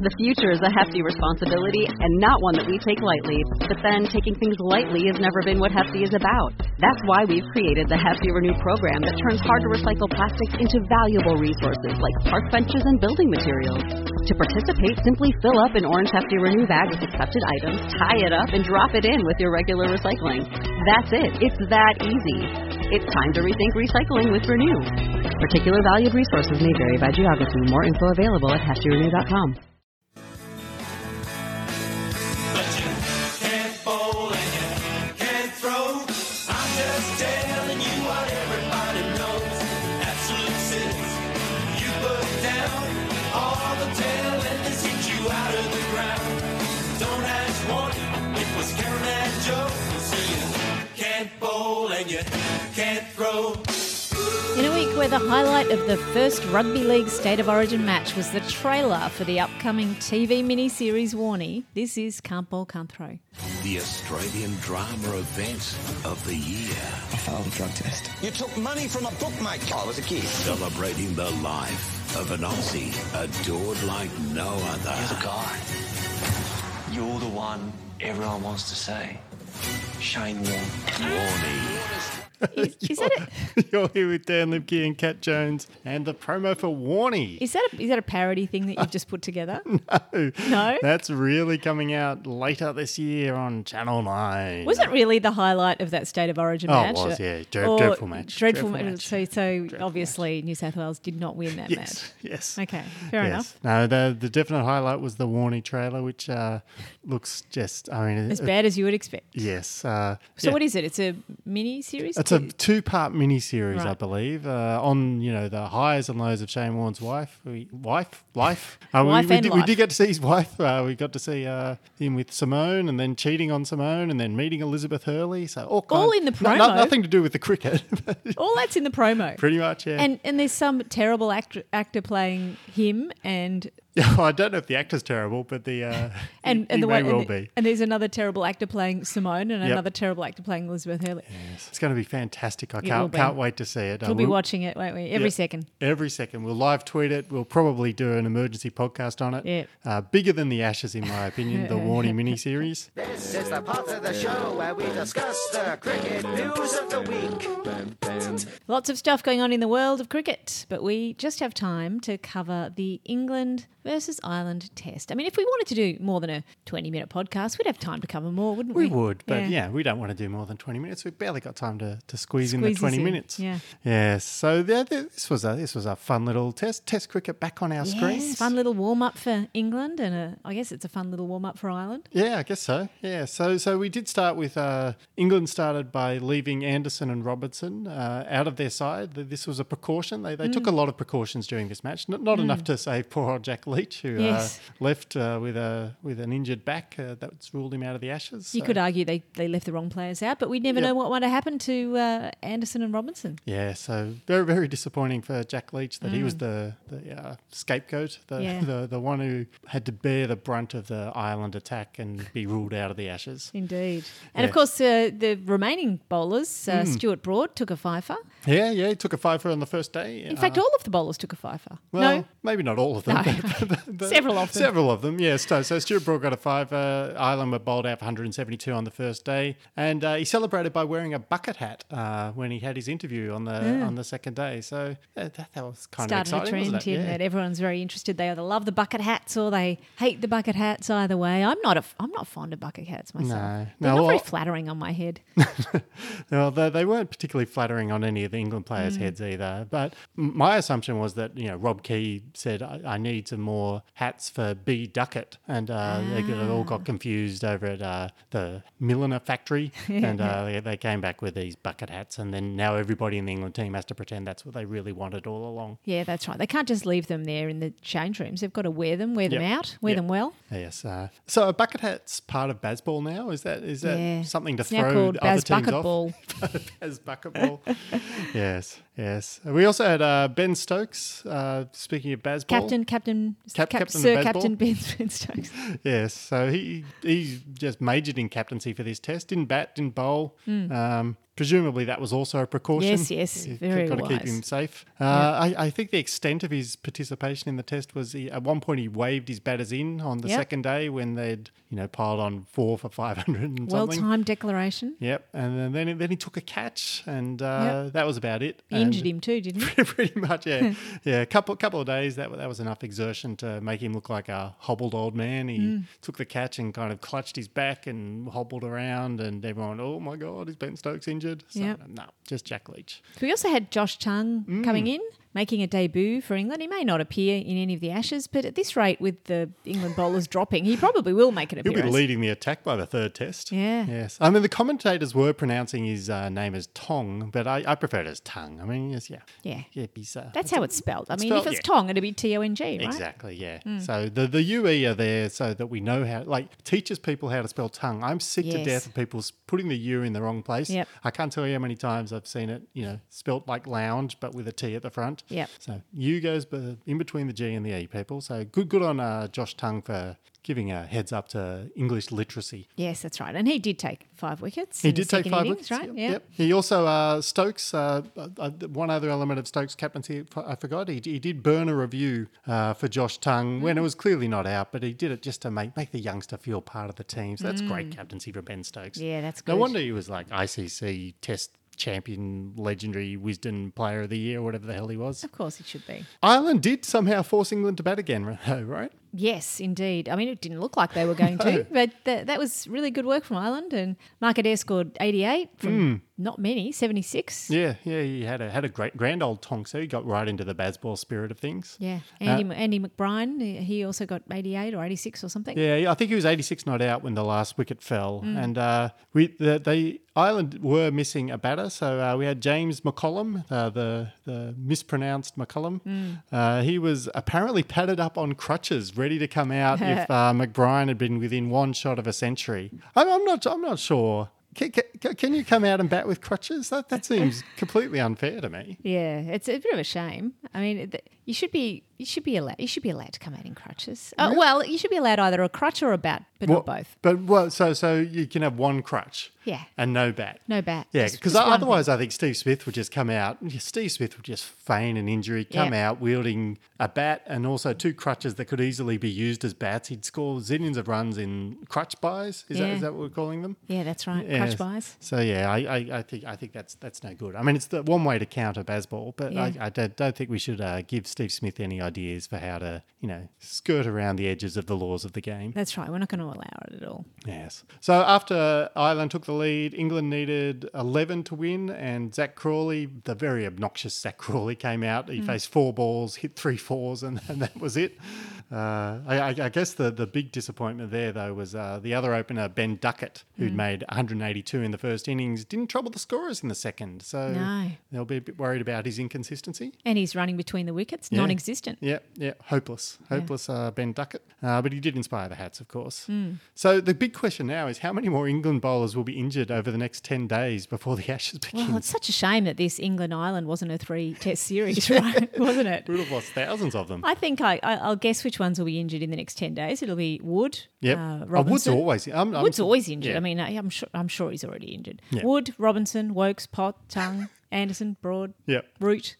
The future is a hefty responsibility and not one that we take lightly. But then, taking things lightly has never been what Hefty is about. That's why we've created the Hefty Renew program that turns hard-to-recycle plastics into valuable resources like park benches and building materials. To participate, simply fill up an orange Hefty Renew bag with accepted items, tie it up, and drop it in with your regular recycling. That's it. It's that easy. It's time to rethink recycling with Renew. Particular valued resources may vary by geography. More info available at heftyrenew.com. In a week where the highlight of the first Rugby League State of Origin match was the trailer for the upcoming TV miniseries Warnie, this is Can't Bowl, Can't Throw. The Australian drama event of the year. I failed a drug test. You took money from a bookmaker. I was a kid. Celebrating the life of an Aussie adored like no other. You're the guy. You're the one everyone wants to say. Shane Warne. Warnie. Is that it? You're here with Dan Lipke and Kat Jones and the promo for Warnie. Is that a parody thing that you've just put together? No? That's really coming out later this year on Channel 9. Was it really the highlight of that State of Origin match? Oh, it was, yeah. Or Dreadful match. Dreadful match. So obviously New South Wales did not win that match. Yes. Okay, fair enough. No, the definite highlight was the Warnie trailer, which looks just, as bad as you would expect. Yes. So what is it? It's a mini-series? It's a two-part mini-series, Right. I believe, on, the highs and lows of Shane Warne's life. We did get to see his wife. We got to see him with Simone and then cheating on Simone and then meeting Elizabeth Hurley. So all in the promo. Nothing to do with the cricket. All that's in the promo. Pretty much, yeah. And there's some terrible actor playing him and... Yeah, well, I don't know if the actor's terrible, but he may well be. And there's another terrible actor playing Simone and another terrible actor playing Elizabeth Hurley. Yes. It's going to be fantastic. I will can't wait to see it. We'll be watching it, won't we? Every second. Every second. We'll live tweet it. We'll probably do an emergency podcast on it. Yeah. Bigger than the Ashes, in my opinion, the Warnie miniseries. This is the part of the show where we discuss the cricket news of the week. Lots of stuff going on in the world of cricket, but we just have time to cover the England versus Ireland test. I mean, if we wanted to do more than a 20-minute podcast, we'd have time to cover more, wouldn't we? We would, but we don't want to do more than 20 minutes. We've barely got time to squeeze in the this 20 in. minutes. Yeah. Yes. So this was a fun little test cricket back on our screens. Yes, fun little warm-up for England, and I guess it's a fun little warm-up for Ireland. Yeah, I guess so. Yeah. So we did start with England started by leaving Anderson and Robertson out of their side. This was a precaution. They took a lot of precautions during this match. Not enough to save poor old Jack Leach, who left with an injured back. That's ruled him out of the Ashes. You could argue they left the wrong players out, but we never know what might have happened to Anderson and Robinson. Yeah, so very, very disappointing for Jack Leach that he was the scapegoat, the one who had to bear the brunt of the Ireland attack and be ruled out of the Ashes. Indeed. And of course, the remaining bowlers, Stuart Broad took a fifer. Yeah, he took a fifer on the first day. In fact, all of the bowlers took a fifer. Well, no? Maybe not all of them. No. Several of them. Several of them, yes. So Stuart Broad got a fiver. Ireland were bowled out for 172 on the first day. And he celebrated by wearing a bucket hat when he had his interview on the second day. So that was kind of exciting, started a trend, wasn't it? that everyone's very interested. They either love the bucket hats or they hate the bucket hats. Either way, I'm not fond of bucket hats myself. They're not very flattering on my head. Well, they weren't particularly flattering on any of the England players' heads either. But my assumption was that Rob Key said, "I need some more hats for B Duckett," and they all got confused over at the milliner factory, and they came back with these bucket hats, and then now everybody in the England team has to pretend that's what they really wanted all along. Yeah, that's right. They can't just leave them there in the change rooms. They've got to wear them out, wear them well. Yes. So a bucket hat's part of Bazball now. Is that something to It's now throw called other Baz teams Bucket off? Ball. Baz Bucket Ball. Yes. We also had Ben Stokes. Speaking of Bazball, Captain Captain of Captain Ben Stokes. Yes. So he just majored in captaincy for this test. Didn't bat, didn't bowl. presumably that was also a precaution. Yes, very got to keep wise. him safe. I think the extent of his participation in the test was at one point he waved his batters in on the Yep. second day when they'd piled on 4 for 500 and something. Well-timed declaration. Yep, and then he took a catch, and that was about it. He injured him too, didn't he? Pretty much, yeah. Yeah, a couple of days, that was enough exertion to make him look like a hobbled old man. He took the catch and kind of clutched his back and hobbled around, and everyone, oh my God, is Ben Stokes injured? So, Yep. no, just Jack Leach. We also had Josh Tongue coming in, making a debut for England. He may not appear in any of the Ashes, but at this rate, with the England bowlers dropping, he probably will make an He'll appearance. be leading the attack by the third test. Yeah. Yes. I mean, the commentators were pronouncing his name as Tong, but I prefer it as Tongue. I mean, yes, yeah. Yeah. He's, That's how it's spelled. I mean, spelled, if it's yeah. Tong, it'd be Tong, right? Exactly, yeah. So the UE are there so that we know how, teaches people how to spell tongue. I'm sick to Yes. death of people putting the U in the wrong place. Yep. I can't tell you how many times I've seen it, spelt like lounge, but with a T at the front. Yep. So U goes in between the G and the E, people. So good on Josh Tongue for giving a heads up to English literacy. Yes, that's right. And he did take 5 wickets. He in the did take second 5 innings, wickets, right? Yep. He also, Stokes, one other element of Stokes' captaincy, I forgot, he did burn a review for Josh Tongue when it was clearly not out, but he did it just to make the youngster feel part of the team. So that's great captaincy for Ben Stokes. Yeah, that's good. No wonder he was like ICC Test champion, legendary Wisden player of the year, or whatever the hell he was. Of course it should be. Ireland did somehow force England to bat again, though, right? Yes, indeed. I mean, it didn't look like they were going to, but that was really good work from Ireland. And Mark Adair scored 88 from not many, 76. Yeah, he had a great grand old tonk, so he got right into the baseball spirit of things. Yeah. Andy McBride, he also got 88 or 86 or something. Yeah, I think he was 86 not out when the last wicket fell, and Ireland were missing a batter, so we had James McCollum, the mispronounced McCollum. He was apparently padded up on crutches, ready to come out if McBride had been within one shot of a century. I'm not sure. Can you come out and bat with crutches? That seems completely unfair to me. Yeah, it's a bit of a shame. I mean, you should be allowed to come out in crutches. Well, you should be allowed either a crutch or a bat, but not both. But so you can have one crutch. Yeah. And no bat. No bat. Yeah, Just because one otherwise I think Steve Smith would just come out. Steve Smith would just feign an injury, come out wielding a bat and also 2 crutches that could easily be used as bats. He'd score zillions of runs in crutch buys. Is that what we're calling them? Yeah, that's right. Yeah. Crutch buys. So yeah, I think that's no good. I mean, it's the one way to counter baseball, but Yeah. I don't think we should give Steve Smith any ideas for how to skirt around the edges of the laws of the game. That's right. We're not going to allow it at all. Yes. So after Ireland took the lead, England needed 11 to win, and Zach Crawley, the very obnoxious Zach Crawley, came out. He faced 4 balls, hit 3 fours, and that was it. I guess the big disappointment there, though, was the other opener, Ben Duckett, who'd made 182 in the first innings, didn't trouble the scorers in the second. So No. they'll be a bit worried about his inconsistency. And he's running between the wickets, non-existent. Yeah, hopeless Ben Duckett. But he did inspire the Hats, of course. So the big question now is how many more England bowlers will be injured over the next 10 days before the Ashes begin? Well, it's such a shame that this England-Ireland wasn't a 3-test series, right? Wasn't it? We would have lost thousands of them. I think I'll guess which ones will be injured in the next 10 days. It'll be Wood, Yep. Robinson. Wood's always. Wood's always injured. yeah. I mean, I'm sure he's already injured. Yeah. Wood, Robinson, Wokes, Pott, Tongue, Anderson, Broad, Yep. Root.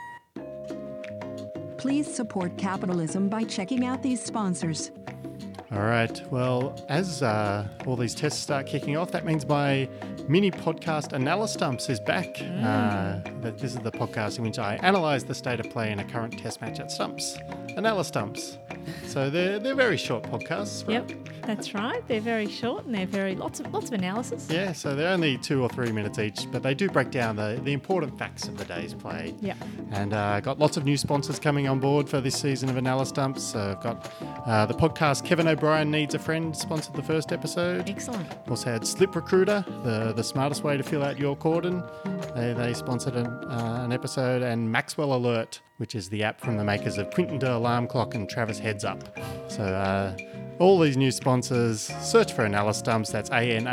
Please support capitalism by checking out these sponsors. All right. Well, as all these tests start kicking off, that means my mini podcast Analystumps is back. This is the podcast in which I analyse the state of play in a current test match at Stumps. Analystumps. So they're very short podcasts, right? Yep, that's right. They're very short and they're very lots of analysis. Yeah, so they're only 2 or 3 minutes each, but they do break down the important facts of the day's play. Yep. And got lots of new sponsors coming on board for this season of Analystumps. So I've got the podcast Kevin O'Brien Needs a Friend sponsored the first episode. Excellent. Also had Slip Recruiter, the smartest way to fill out your cordon. They sponsored an episode, and Maxwell Alert, which is the app from the makers of Quinton de Alarm Clock and Travis Heads Up. So all these new sponsors, search for Analystumps. That's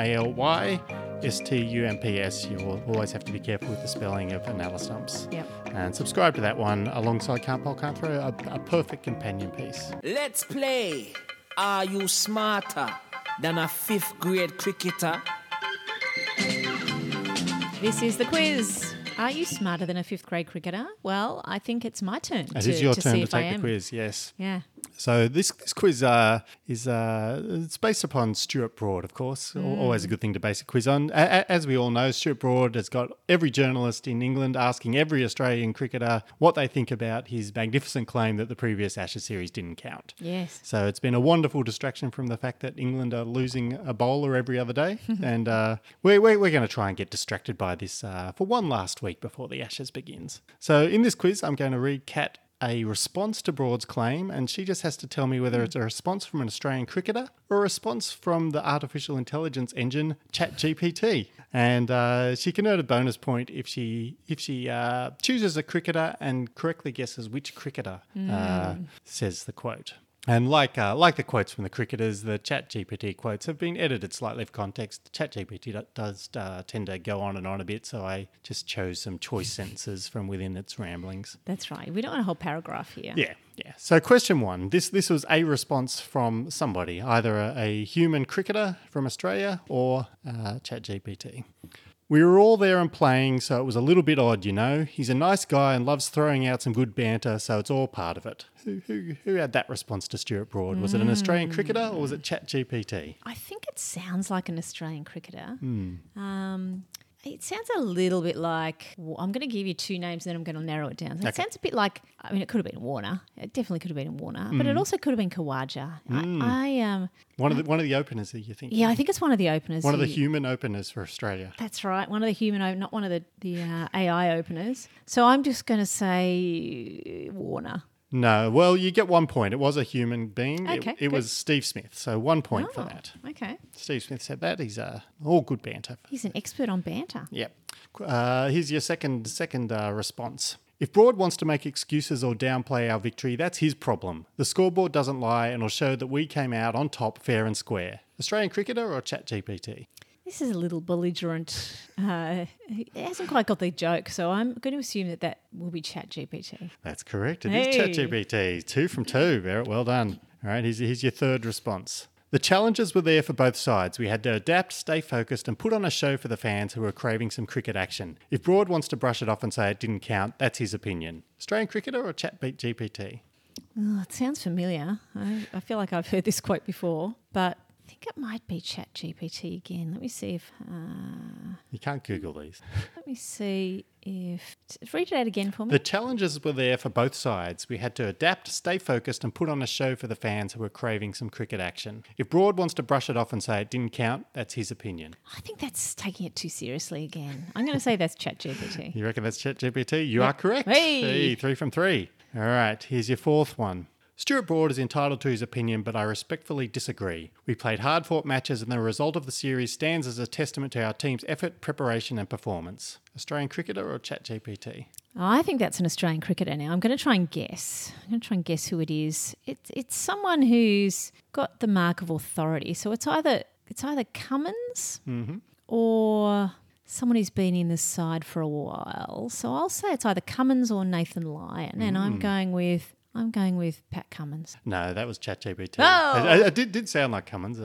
ANALYSTUMPS. You'll always have to be careful with the spelling of Analystumps. Yep. And subscribe to that one alongside Can't Bowl, Can't Throw, a perfect companion piece. Let's play. Are you smarter than a 5th grade cricketer? This is the quiz. Are you smarter than a fifth grade cricketer? Well, I think it's my turn. It is your to turn see to if I take the am. quiz, yes. Yeah. So this quiz is it's based upon Stuart Broad, of course. Always a good thing to base a quiz on. As we all know, Stuart Broad has got every journalist in England asking every Australian cricketer what they think about his magnificent claim that the previous Ashes series didn't count. Yes. So it's been a wonderful distraction from the fact that England are losing a bowler every other day. And we're going to try and get distracted by this for one last week before the Ashes begins. So in this quiz, I'm going to read Kat a response to Broad's claim, and she just has to tell me whether it's a response from an Australian cricketer or a response from the artificial intelligence engine ChatGPT. And she can earn a bonus point if she chooses a cricketer and correctly guesses which cricketer says the quote. And like the quotes from the cricketers, the ChatGPT quotes have been edited slightly for context. ChatGPT does tend to go on and on a bit, so I just chose some choice sentences from within its ramblings. That's right. We don't want a whole paragraph here. Yeah. So question one. This was a response from somebody, either a human cricketer from Australia or ChatGPT. We were all there and playing, so it was a little bit odd, you know. He's a nice guy and loves throwing out some good banter, so it's all part of it. Who had that response to Stuart Broad? Was it an Australian cricketer or was it ChatGPT? I think it sounds like an Australian cricketer. It sounds a little bit like, I'm going to give you two names and then I'm going to narrow it down. So It sounds a bit like, I mean, it could have been Warner. It definitely could have been Warner, but it also could have been Khawaja. One of the openers that you think? Yeah, I think it's one of the openers. One of the human openers for Australia. That's right. One of the human, not one of the AI openers. So I'm just going to say Warner. No, well, you get 1 point. It was a human being. Okay, it was Steve Smith, so 1 point for that. Okay. Steve Smith said that. He's all good banter. He's an expert on banter. Yep. Here's your second response. If Broad wants to make excuses or downplay our victory, that's his problem. The scoreboard doesn't lie and will show that we came out on top fair and square. Australian cricketer or ChatGPT? This is a little belligerent. It hasn't quite got the joke, so I'm going to assume that will be ChatGPT. That's correct. It is ChatGPT. 2 from 2. Very well done. All right, here's your third response. The challenges were there for both sides. We had to adapt, stay focused and put on a show for the fans who were craving some cricket action. If Broad wants to brush it off and say it didn't count, that's his opinion. Australian cricketer or ChatGPT? Oh, it sounds familiar. I feel like I've heard this quote before, but I think it might be ChatGPT again. Let me see if... You can't Google these. Let me see if... Read it out again for me. The challenges were there for both sides. We had to adapt, stay focused and put on a show for the fans who were craving some cricket action. If Broad wants to brush it off and say it didn't count, that's his opinion. I think that's taking it too seriously again. I'm going to say that's ChatGPT. You reckon that's ChatGPT? You are correct. Hey! 3 from 3. All right, here's your fourth one. Stuart Broad is entitled to his opinion, but I respectfully disagree. We played hard-fought matches and the result of the series stands as a testament to our team's effort, preparation and performance. Australian cricketer or ChatGPT? I think that's an Australian cricketer now. I'm going to try and guess. Who it is. It's someone who's got the mark of authority. So it's either Cummins or someone who's been in the side for a while. So I'll say it's either Cummins or Nathan Lyon, and I'm going with Pat Cummins. No, that was ChatGPT. Oh! It did sound like Cummins,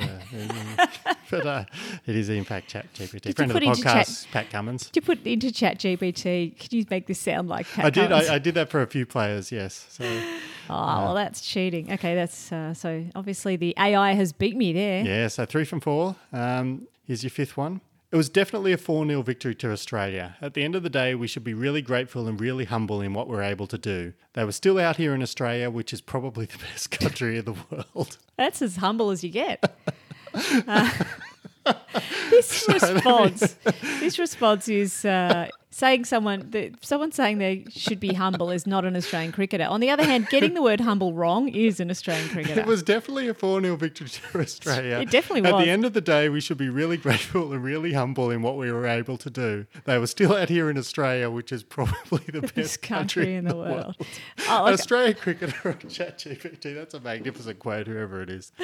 but it is in fact ChatGPT. Friend of the put into podcast, Pat Cummins. Did you put into ChatGPT? Could you make this sound like Pat I did. Cummins? I did that for a few players. Yes. So. Well, that's cheating. Okay, that's so obviously the AI has beat me there. Yeah. So 3 from 4. Here's your fifth one. It was definitely a 4-0 victory to Australia. At the end of the day, we should be really grateful and really humble in what we're able to do. They were still out here in Australia, which is probably the best country in the world. That's as humble as you get. This response is saying someone saying they should be humble is not an Australian cricketer. On the other hand, getting the word humble wrong is an Australian cricketer. It was definitely a 4-0 victory to Australia. It definitely was. At the end of the day, we should be really grateful and really humble in what we were able to do. They were still out here in Australia, which is probably the best country in the world. Oh, okay. Australian cricketer on ChatGPT. That's a magnificent quote, whoever it is.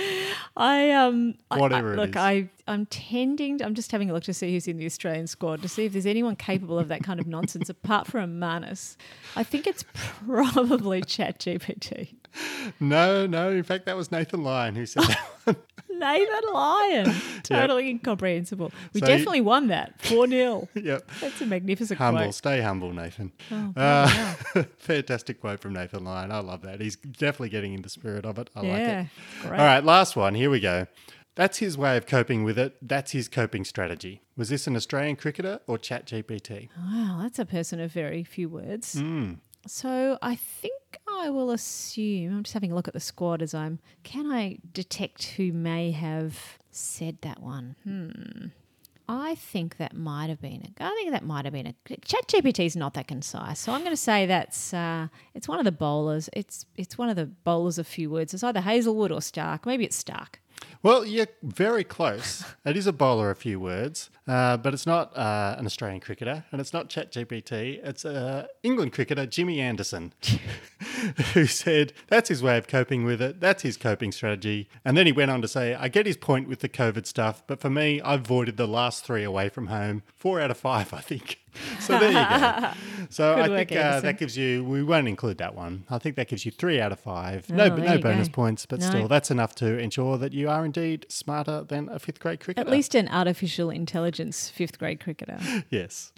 I'm just having a look to see who's in the Australian squad to see if there's anyone capable of that kind of nonsense apart from Marnus. I think it's probably ChatGPT. No. In fact, that was Nathan Lyon who said that one. Nathan Lyon. Totally incomprehensible. We So definitely won that. 4-0. Yep. That's a magnificent Humble. quote. Stay humble, Nathan. Oh, Fantastic quote from Nathan Lyon. I love that. He's definitely getting in the spirit of it. I like Yeah, it. great. All right, last one. Here we go. That's his way of coping with it. That's his coping strategy. Was this an Australian cricketer or ChatGPT? Wow, that's a person of very few words. So I think I will assume, I'm just having a look at the squad can I detect who may have said that one? I think that might have been ChatGPT is not that concise. So I'm going to say that's, it's one of the bowlers. It's one of the bowlers of few words. It's either Hazelwood or Stark. Maybe it's Stark. Well, you're very close. It is a bowler of few words, but it's not an Australian cricketer, and it's not ChatGPT. It's England cricketer Jimmy Anderson, who said that's his way of coping with it. That's his coping strategy. And then he went on to say, I get his point with the COVID stuff, but for me, I've avoided the last 3 away from home. 4 out of 5, I think. So there you go. So Good I work, think Anderson. that gives you, we won't include that one. I think that gives you 3 out of 5. Oh, No there you bonus go. points, but No. still, that's enough to ensure that you are indeed smarter than a 5th grade cricketer. At least an artificial intelligence 5th grade cricketer. Yes.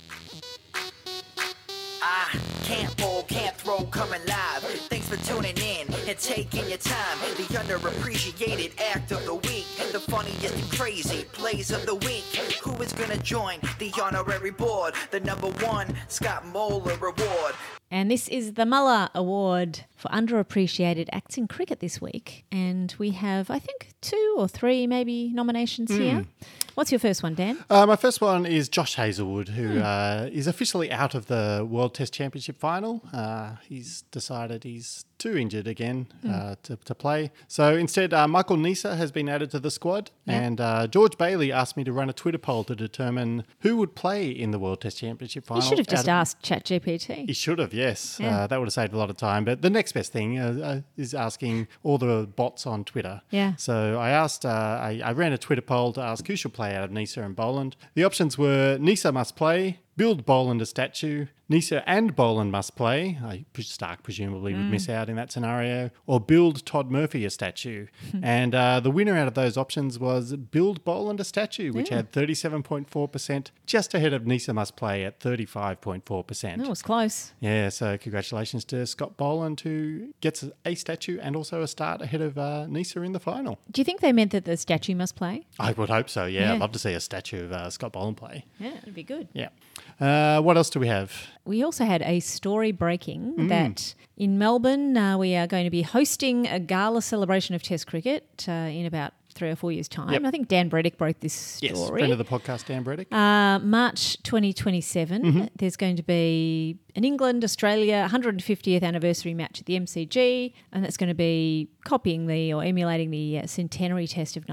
Can't bowl, can't throw, coming live. Thanks for tuning in and taking your time. The underappreciated act of the week, the funniest and crazy plays of the week. Who is gonna join the honorary board? The #1 Scott Moeller Award. And this is the Muller Award for underappreciated acts in cricket this week. And we have, I think, 2 or 3 maybe nominations here. What's your first one, Dan? My first one is Josh Hazelwood, who is officially out of the World Test Championship final. He's decided he's too injured again to play. So instead, Michael Neser has been added to the squad. Yeah. And George Bailey asked me to run a Twitter poll to determine who would play in the World Test Championship final. You should have out just of- asked ChatGPT. He should have, yes. Yeah. That would have saved a lot of time. But the next best thing is asking all the bots on Twitter. Yeah. So I asked, I ran a Twitter poll to ask who should play out of Neser and Boland. The options were Neser must play, build Boland a statue, Neser and Boland must play. Stark presumably would miss out in that scenario. Or build Todd Murphy a statue. And the winner out of those options was build Boland a statue, which had 37.4%, just ahead of Neser must play at 35.4%. That was close. Yeah, so congratulations to Scott Boland, who gets a statue and also a start ahead of Neser in the final. Do you think they meant that the statue must play? I would hope so, yeah. I'd Yeah. love to see a statue of Scott Boland play. Yeah, it'd be good. Yeah. What else do we have? We also had a story breaking Mm. that in Melbourne we are going to be hosting a gala celebration of Test cricket in about 3 or 4 years' time. Yep. I think Dan Breddick broke this story. Yes, friend of the podcast, Dan Breddick. March 2027, Mm-hmm. there's going to be an England-Australia 150th anniversary match at the MCG, and that's going to be copying or emulating the centenary test of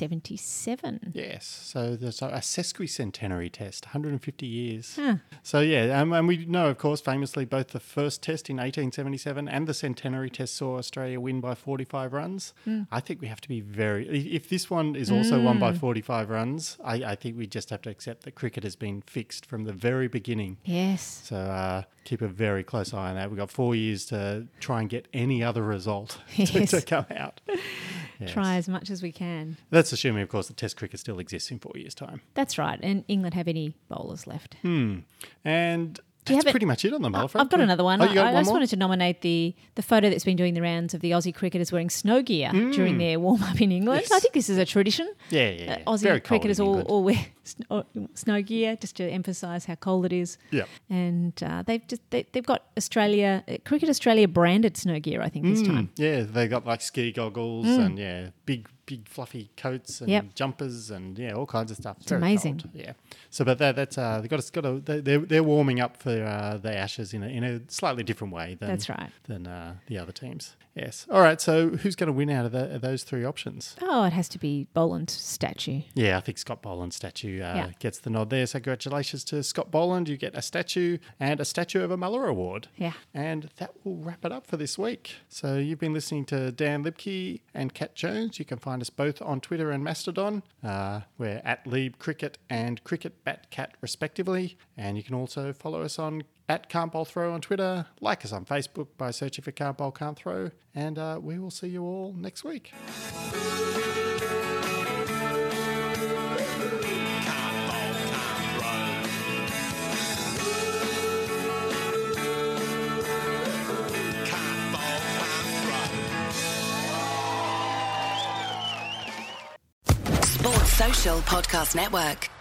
1977. Yes, so there's a sesquicentenary test, 150 years. Huh. So yeah, and we know, of course, famously both the first test in 1877 and the centenary test saw Australia win by 45 runs. I think we have to be if this one is also won by 45 runs, I think we just have to accept that cricket has been fixed from the very beginning. Yes. So keep a very close eye on that. We've got 4 years to try and get any other result Yes. to come out. Yes. Try as much as we can. That's assuming, of course, that Test cricket still exists in 4 years' time. That's right. And England have any bowlers left? And Do you that's have it- pretty much it on the Muller front. I've got another one. Oh, you got I one just more? wanted to nominate the photo that's been doing the rounds of the Aussie cricketers wearing snow gear during their warm-up in England. Yes. I think this is a tradition. Yeah. Aussie Very cold cricketers in all England. wear snow gear just to emphasise how cold it is. Yeah. And they've got Cricket Australia branded snow gear, I think, this time. Yeah, they got like ski goggles and big fluffy coats and Yep. jumpers and all kinds of stuff. It's amazing. Cold. Yeah. So, but that's they're warming up for the Ashes in a slightly different way than That's right. than the other teams. Yes. All right. So who's going to win out of those 3 options? Oh, it has to be Boland's statue. Yeah, I think Scott Boland's statue gets the nod there. So congratulations to Scott Boland. You get a statue and a statue of a Muller Award. Yeah. And that will wrap it up for this week. So you've been listening to Dan Libke and Kat Jones. You can find us both on Twitter and Mastodon. We're at Lieb Cricket and Cricket Bat Cat respectively. And you can also follow us on at Can't Bowl Throw on Twitter. Like us on Facebook by searching for Can't Bowl Can't Throw. And we will see you all next week. Social Podcast Network.